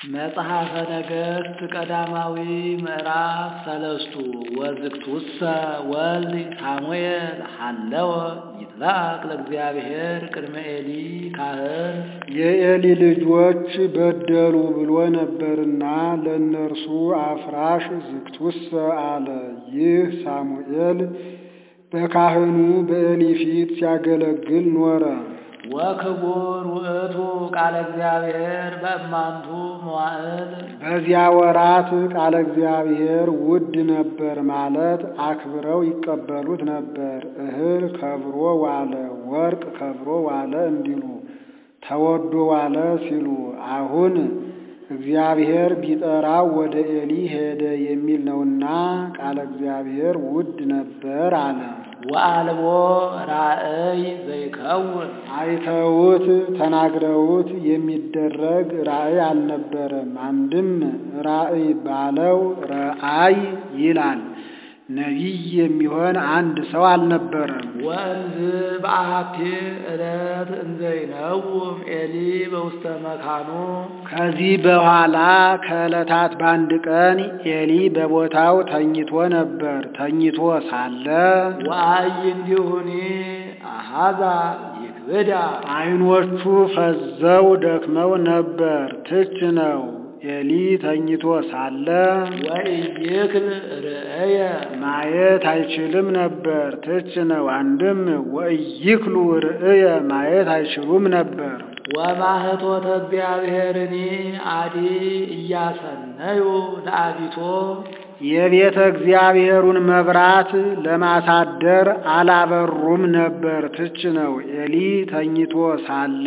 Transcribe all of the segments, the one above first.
መጽሐፈ ነገሥት ቀዳማዊ ምዕራፍ 3 ወዝክቱሰ ወልድ ሳሙኤል ሀለወ ይትላክ ለእግዚአብሔር ቅድመ ኤሊ ካህን። የኤሊ ልጆች በደሉ ብሎ ነበርና ለእነርሱ አፍራሽ ዝክቱሰ አለ። ይህ ሳሙኤል በካህኑ በኤሊ ፊት ሲያገለግል ኖረ። ወክቡር ውእቱ ቃለ እግዚአብሔር በእማንቱ መዋዕል። በዚያ ወራት ቃለ እግዚአብሔር ውድ ነበር ማለት አክብረው ይቀበሉት ነበር። እህል ከብሮ ዋለ፣ ወርቅ ከብሮ ዋለ እንዲሉ ተወዶ ዋለ ሲሉ፣ አሁን እግዚአብሔር ቢጠራው ወደ ኤሊ ሄደ የሚል ነውና ቃለ እግዚአብሔር ውድ ነበር አለ። ወአልቦ ራእይ ዘይከውን። አይተውት ተናግረውት የሚደረግ ራእይ አልነበረም። አንድም ራእይ ባለው ረአይ ይላል። ነቢይ የሚሆን አንድ ሰው አልነበረም። ወእንዝ በአሐቲ ዕለት እንዘይነውም ኤሊ በውስተ መካኑ። ከዚህ በኋላ ከዕለታት በአንድ ቀን ኤሊ በቦታው ተኝቶ ነበር። ተኝቶ ሳለ ወአይ እንዲሁኒ አሃዛ ይክብዳ። ዓይኖቹ ፈዘው ደክመው ነበር። ትች ነው። ኤሊ ተኝቶ ሳለ ወኢይክል ርእየ ማየት አይችልም ነበር። ትች ነው። አንድም ወኢይክሉ ርእየ ማየት አይችሉም ነበር። ወማህቶተ እግዚአብሔርኒ አዲ እያሰነዩ ለአቢቶ። የቤተ እግዚአብሔሩን መብራት ለማሳደር አላበሩም ነበር። ትች ነው። ኤሊ ተኝቶ ሳለ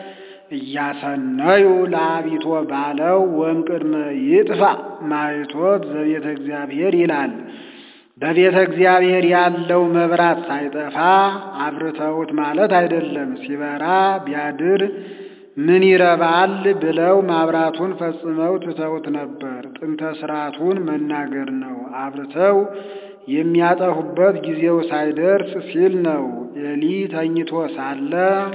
እያሰነዩ ለአቢቶ ባለው ወእምቅድመ ይጥፋ ማይቶት ዘቤተ እግዚአብሔር ይላል። በቤተ እግዚአብሔር ያለው መብራት ሳይጠፋ አብርተውት ማለት አይደለም። ሲበራ ቢያድር ምን ይረባል ብለው ማብራቱን ፈጽመው ትተውት ነበር። ጥንተ ሥርዓቱን መናገር ነው። አብርተው የሚያጠፉበት ጊዜው ሳይደርስ ሲል ነው። ኤሊ ተኝቶ ሳለ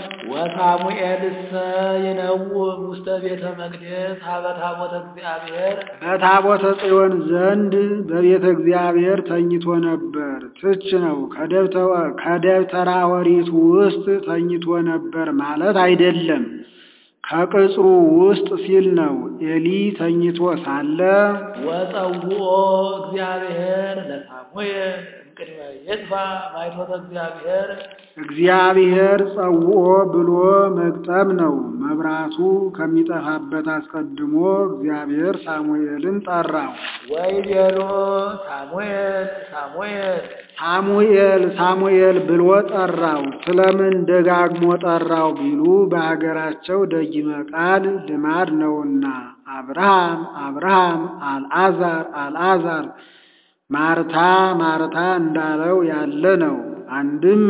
ወሳሙኤልሰ ይነውም ውስተ ቤተ መቅደስ ሀበ ታቦተ እግዚአብሔር። በታቦተ ጽዮን ዘንድ በቤተ እግዚአብሔር ተኝቶ ነበር። ትች ነው። ከደብተራ ኦሪት ውስጥ ተኝቶ ነበር ማለት አይደለም። ከቅጽሩ ውስጥ ሲል ነው። ኤሊ ተኝቶ ሳለ ወጸውኦ እግዚአብሔር ለሳሙኤል እምቅድመ ይጥፋ ማይቶተ እግዚአብሔር። እግዚአብሔር ጸውኦ ብሎ መግጠም ነው። መብራቱ ከሚጠፋበት አስቀድሞ እግዚአብሔር ሳሙኤልን ጠራው። ወይቤሎ ሳሙኤል ሳሙኤል ሳሙኤል ሳሙኤል ብሎ ጠራው። ስለምን ደጋግሞ ጠራው ቢሉ በሀገራቸው ደጊመ ቃል ልማድ ነውና፣ አብርሃም አብርሃም፣ አልዓዛር አልዓዛር፣ ማርታ ማርታ እንዳለው ያለ ነው። አንድም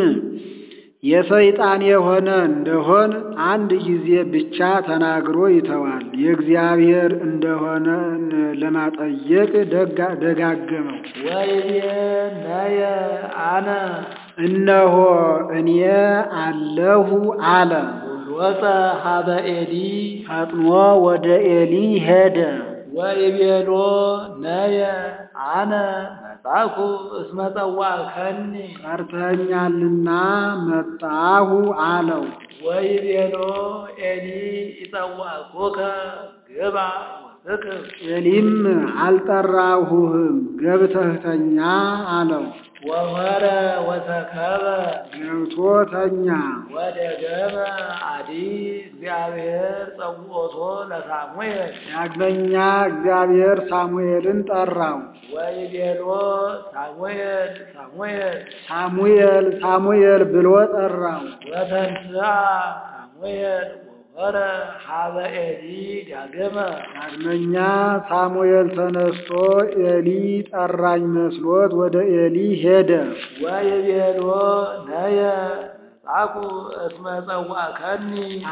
የሰይጣን የሆነ እንደሆን አንድ ጊዜ ብቻ ተናግሮ ይተዋል። የእግዚአብሔር እንደሆነ ለማጠየቅ ደጋገመው። ወይቤ ነየ አነ እነሆ እኔ አለሁ አለ። ወሮፀ ሀበ ኤሊ ፈጥኖ ወደ ኤሊ ሄደ። ወይቤሎ ነየ አነ መጻኩ እስመ ጸዋዕከኒ። ጠርተኸኛልና መጣሁ አለው። ወይቤሎ ኤሊ ይጸዋዕኩከ ግባ ወስክር። ኤሊም አልጠራሁህም ገብተህ ተኛ አለው። ወወረ ወሰከበ ገብቶ ተኛ። ወደገመ አዲ እግዚአብሔር ጸውዖቶ ለሳሙኤል። ዳግመኛ እግዚአብሔር ሳሙኤልን ጠራው። ወይቤሎ ሳሙኤል ሳሙኤል ሳሙኤል ሳሙኤል ብሎ ጠራው። ወተንሥአ ሳሙኤል ወወረ ሀበ ኤሊ ዳግመ። ዳግመኛ ሳሙኤል ተነስቶ ኤሊ ጠራኝ መስሎት ወደ ኤሊ ሄደ። ወይቤሎ ነየ መጻኩ እስመ ጸዋዕከኒ።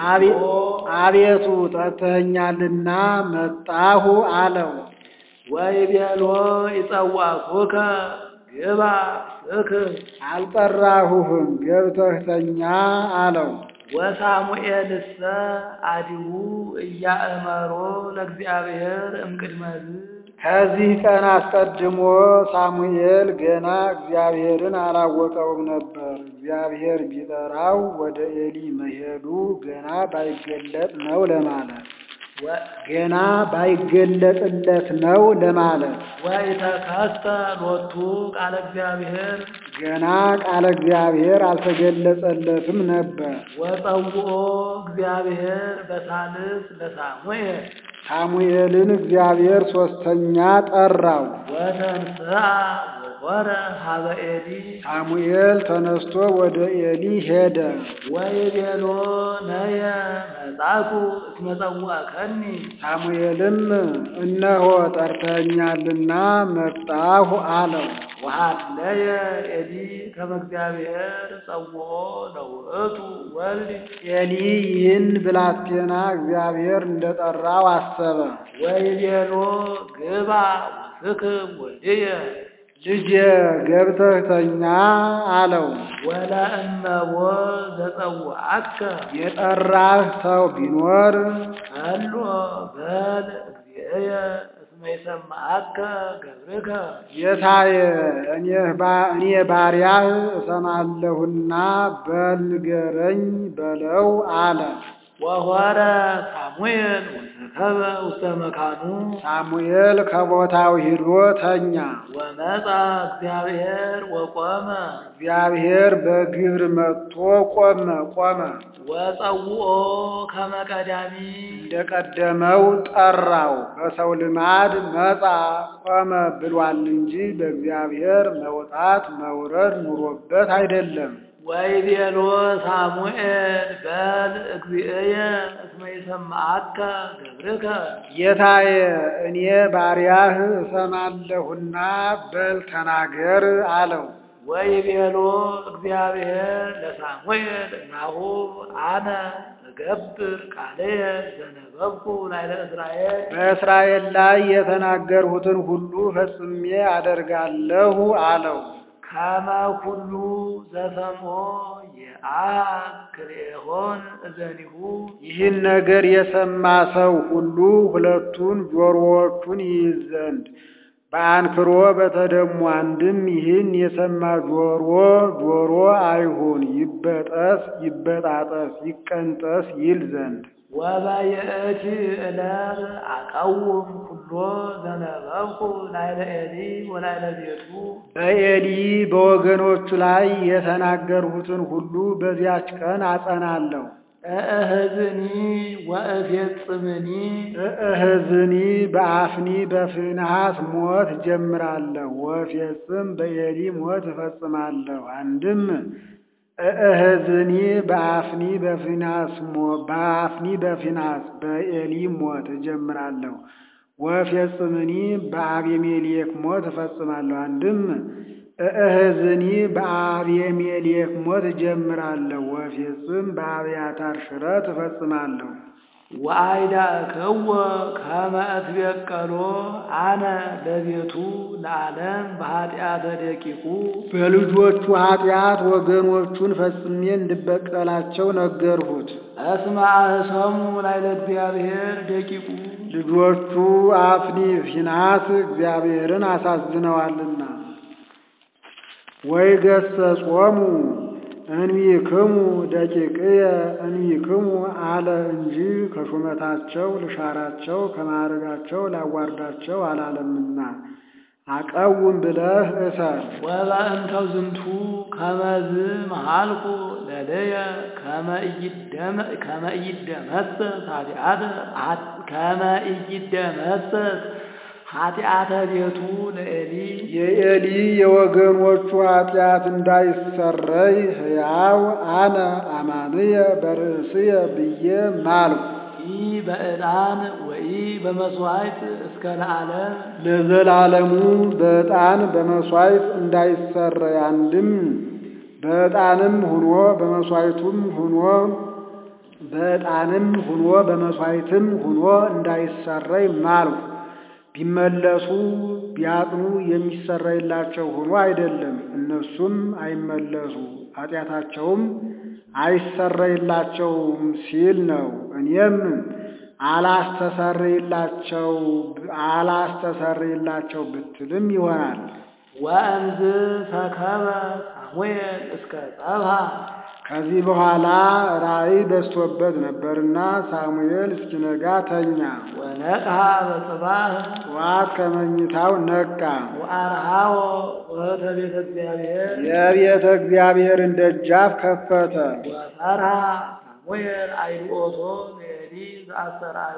አቤቱ ጠርተኸኛልና መጣሁ አለው። ወይቤሎ ይጸዋዕኩከ ግባ ስክር። አልጠራሁህም ገብተህ ተኛ አለው። ወሳሙኤልሰ አዲሁ እያእመሮ ለእግዚአብሔር እምቅድመዝ ከዚህ ቀን አስቀድሞ ሳሙኤል ገና እግዚአብሔርን አላወቀውም ነበር። እግዚአብሔር ቢጠራው ወደ ኤሊ መሄዱ ገና ባይገለጥ ነው ለማለት ገና ባይገለጥለት ነው ለማለት ወኢተከስተ ሎቱ ቃለ እግዚአብሔር ገና ቃለ እግዚአብሔር አልተገለጸለትም ነበር። ወጸውኦ እግዚአብሔር በሳልስ ለሳሙኤል ሳሙኤልን እግዚአብሔር ሶስተኛ ጠራው። ወተንሥአ ወወረ ሀበ ኤሊ ሳሙኤል ተነስቶ ወደ ኤሊ ሄደ። ወይቤሎ ነየ መጻኩ እስመ ጸዋዕከኒ ሳሙኤልም እነሆ ጠርተኸኛልና መጣሁ አለው። ወሀለየ ኤሊ ከመ እግዚአብሔር ጸውኦ ለውእቱ ወልድ ኤሊ ይህን ብላቴና እግዚአብሔር እንደጠራው አሰበ። ወይቤሎ ግባ ወስክም ወልድየ ልጄ ገብተህ ተኛ አለው። ወለእመቦ ዘጸውዐከ የጠራህ ሰው ቢኖር አሎ በል እግዚእየ እስመ ይሰምዐከ ገብርከ ጌታዬ እኔ ባሪያህ እሰማለሁና በል ንገረኝ በለው አለ። ወሖረ ሳሙኤል ወሰከበ ውስተ መካኑ ሳሙኤል ከቦታው ሂዶ ተኛ። ወመጣ እግዚአብሔር ወቆመ እግዚአብሔር በግብር መጥቶ ቆመ። ወጸውኦ ከመ ቀዳሚ እንደቀደመው ጠራው። በሰው ልማድ መጣ ቆመ ብሏል እንጂ በእግዚአብሔር መውጣት መውረድ ኑሮበት አይደለም። ወይቤሎ ሳሙኤል በል እግዚእየ እስመ ይሰምዐከ ገብርከ ጌታዬ እኔ ባሪያህ እሰማለሁና በል ተናገር አለው። ወይቤሎ እግዚአብሔር ለሳሙኤል ናሁ አነ እገብር ቃልየ ዘነበብኩ ላዕለ እስራኤል በእስራኤል ላይ የተናገርሁትን ሁሉ ፈጽሜ አደርጋለሁ አለው። ከመ ኩሉ ዘሰምዖ የአክልኤሆን እዘኒሁ ይህን ነገር የሰማ ሰው ሁሉ ሁለቱን ጆሮዎቹን ይይዝ ዘንድ በአንክሮ በተደሙ አንድም ይህን የሰማ ጆሮ አይሁን፣ ይበጣጠስ፣ ይቀንጠስ ይል ዘንድ ወበይእቲ ዕለት አቀውም ኩሎ ዘነበብኩ ላዕለ ኤሊ ወላዕለ ቤቱ በኤሊ በወገኖቹ ላይ የተናገርሁትን ሁሉ በዚያች ቀን አጸናለሁ። እእህዝኒ ወእፌጽምኒ እእህዝኒ በአፍኒ በፊንሐስ ሞት ጀምራለሁ፣ ወእፌጽም በኤሊ ሞት እፈጽማለሁ። አንድም እእህዝኒ በአፍኒ በፊንሐስ በኤሊ ሞት እጀምራለሁ፣ ወእፌጽምኒ በአቤሜሌክ ሞት እፈጽማለሁ። አንድም እእህዝኒ በአቤሜሌክ ሞት እጀምራለሁ፣ ወእፌጽም በአብያታር ሽረት እፈጽማለሁ። ወአይዳእክዎ ከመ እትቤቀሎ አነ ለቤቱ ለዓለም በኃጢአተ ደቂቁ በልጆቹ ኃጢአት ወገኖቹን ፈጽሜ እንድበቀላቸው ነገርሁት። እስመ አህሰሙ ላዕለ እግዚአብሔር ደቂቁ ልጆቹ አፍኒ ፊንሐስ እግዚአብሔርን አሳዝነዋልና። ወይገሠጾሙ እንቢክሙ ደቂቅየ እንቢክሙ አለ እንጂ ከሹመታቸው ልሻራቸው ከማዕረጋቸው ላዋርዳቸው አላለምና። አቀውም ብለህ እሰር። ወበእንተ ዝንቱ ከመዝ መሃልኩ ለልየ ከመ ኢይደመሰስ ኃጢአተ ቤቱ ለኤሊ የኤሊ የወገኖቹ ኃጢአት እንዳይሰረይ ሕያው አነ አማንየ በርእስየ ብዬ ማልኩ። ኢ በዕጣን ወኢ በመሥዋዕት እስከ ለዓለም ለዘላለሙ በዕጣን በመሥዋዕት እንዳይሰረይ አንድም በዕጣንም ሁኖ በመሥዋዕቱም ሁኖ በዕጣንም ሁኖ በመሥዋዕትም ሁኖ እንዳይሰረይ ማልኩ። ቢመለሱ ቢያጥኑ የሚሰረይላቸው ሆኖ አይደለም፣ እነሱም አይመለሱ ኃጢአታቸውም አይሰረይላቸውም ሲል ነው። እኔም አላስተሰርይላቸው ብትልም ይሆናል። ወእንዝ ሰከበ ሳሙኤል እስከ ጸብሃ ከዚህ በኋላ ራእይ በዝቶበት ነበርና ሳሙኤል እስኪነጋ ተኛ። ወነቅሐ በጽባህ ጠዋት ከመኝታው ነቃ። ወአርሃዎ ወእተ ቤተ እግዚአብሔር የቤተ እግዚአብሔርን ደጃፍ ከፈተ። ወፈርሃ ሳሙኤል አይልኦቶ ለኤሊ ዘአስተርአዮ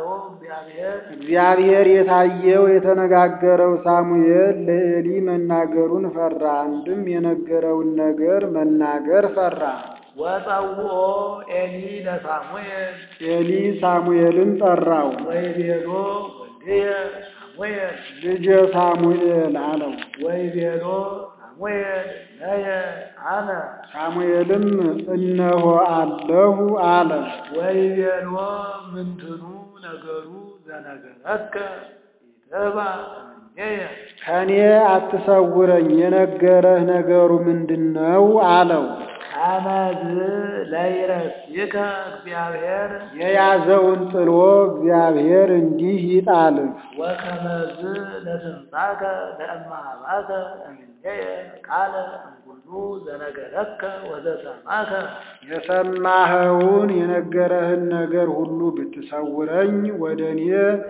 እግዚአብሔር የታየው የተነጋገረው ሳሙኤል ለኤሊ መናገሩን ፈራ። አንድም የነገረውን ነገር መናገር ፈራ። ወጸውኦ ኤሊ ለሳሙኤል ኤሊ ሳሙኤልን ጠራው። ወይቤሎ ወልድየ ሳሙኤል ልጄ ሳሙኤል አለው። ወይቤሎ ሳሙኤል ነየ አነ ሳሙኤልም እነሆ አለሁ አለ። ወይቤሎ ምንትኑ ነገሩ ዘነገረከ ኢትባ እምኔየ ከኔ አትሰውረኝ፣ የነገረህ ነገሩ ምንድነው አለው። ከመዝ ለይረስይከ እግዚአብሔር የያዘውን ጥሎ እግዚአብሔር እንዲህ ይጣልህ። ወከመዝ ለትንሣከ ለእማባከ እምኔየ ቃለ እምኩሉ ዘነገረከ ወዘሰማከ የሰማኸውን የነገረህን ነገር ሁሉ ብትሰውረኝ ወደ እኔ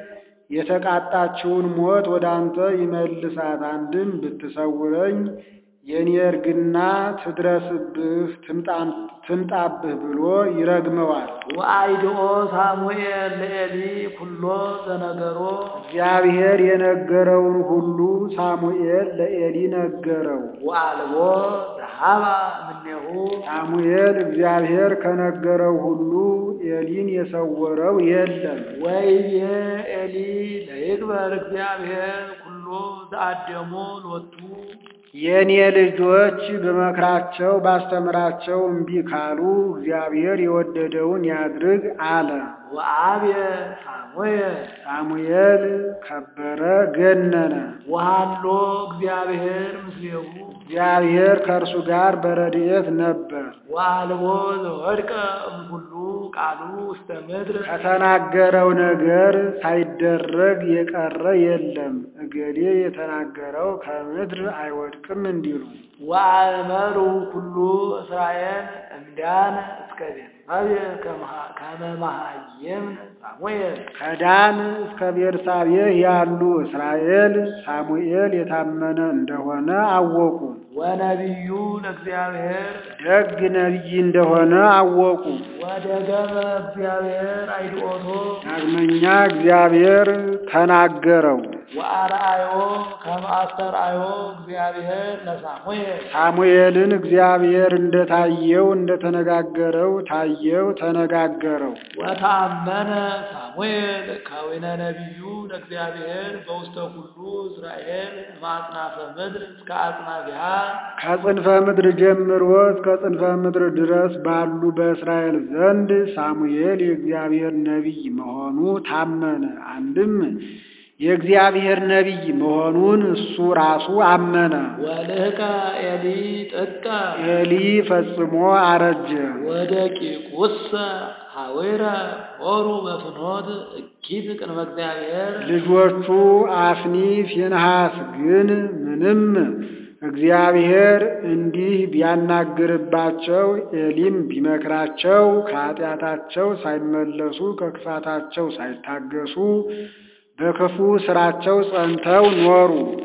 የተቃጣችውን ሞት ወደ አንተ ይመልሳት። አንድም ብትሰውረኝ የኔ እርግና ትድረስብህ ትምጣብህ ብሎ ይረግመዋል። ወአይድኦ ሳሙኤል ለኤሊ ኩሎ ዘነገሮ እግዚአብሔር የነገረውን ሁሉ ሳሙኤል ለኤሊ ነገረው። ወአልቦ ዘሃባ እምኔሁ ሳሙኤል እግዚአብሔር ከነገረው ሁሉ ኤሊን የሰወረው የለም። ወይቤ ኤሊ ለይግበር እግዚአብሔር ኩሎ ዘአደሞ ሎቱ የኔ ልጆች በመክራቸው ባስተምራቸው እምቢ ካሉ እግዚአብሔር የወደደውን ያድርግ አለ። ወአብየ ሳሙኤል ከበረ ገነነ። ወሃሎ እግዚአብሔር ምስሌሁ እግዚአብሔር ከእርሱ ጋር በረድኤት ነበር። ወአልቦ ዘወድቀ እምኩሉ ቃሉ ውስተ ምድር ከተናገረው ነገር ሳይደረግ የቀረ የለም። እገሌ የተናገረው ከምድር አይወድቅም እንዲሉ ወአእመሩ ኩሉ እስራኤል እምዳን እስከ ቤርሳቤህ ከመ መሃይም ሳሙኤል ከዳን እስከ ቤርሳቤህ ያሉ እስራኤል ሳሙኤል የታመነ እንደሆነ አወቁ። ወነቢዩ ለእግዚአብሔር ደግ ነቢይ እንደሆነ አወቁ። ወደገመ እግዚአብሔር አይድኦቶ ዳግመኛ እግዚአብሔር ተናገረው። ወአርአዮ ከመ አስተርአዮ እግዚአብሔር ለሳሙኤል ሳሙኤልን እግዚአብሔር እንደታየው እንደተነጋገረው ታየው፣ ተነጋገረው። ወተአመነ ሳሙኤል ከዊነ ነቢዩ ለእግዚአብሔር በውስተ ኩሉ እስራኤል ማጽናፈ ምድር እስከ አጽናፊሃ ከጽንፈ ምድር ጀምሮ እስከ ጽንፈ ምድር ድረስ ባሉ በእስራኤል ዘንድ ሳሙኤል የእግዚአብሔር ነቢይ መሆኑ ታመነ። አንድም የእግዚአብሔር ነቢይ መሆኑን እሱ ራሱ አመነ። ወልህቀ ኤሊ ጥቀ ኤሊ ፈጽሞ አረጀ። ወደቂቁሰ ሐዊረ ሆሩ በፍኖት እኪት ቅድመ እግዚአብሔር ልጆቹ አፍኒ ፊንሐስ ግን ምንም እግዚአብሔር እንዲህ ቢያናግርባቸው ኤሊም ቢመክራቸው ከኃጢአታቸው ሳይመለሱ ከክፋታቸው ሳይታገሱ በክፉ ስራቸው ጸንተው ኖሩ።